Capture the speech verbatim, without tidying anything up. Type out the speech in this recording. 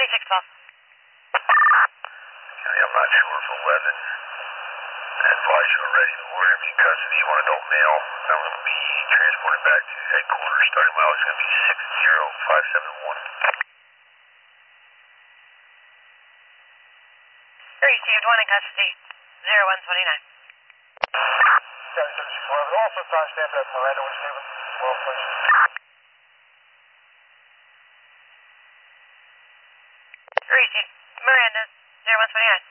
twenty-six twelve. I'm not sure if eleven advised you already, but we're going to be in custody of one adult male. That one will be transported back to headquarters. Starting mile is going to be six zero five seven one. Received one in custody, zero one twenty-nine. County thirty-six eleven. Also timestamp at Miranda West Haven. Well, please. Received. Miranda, zero one twenty-nine.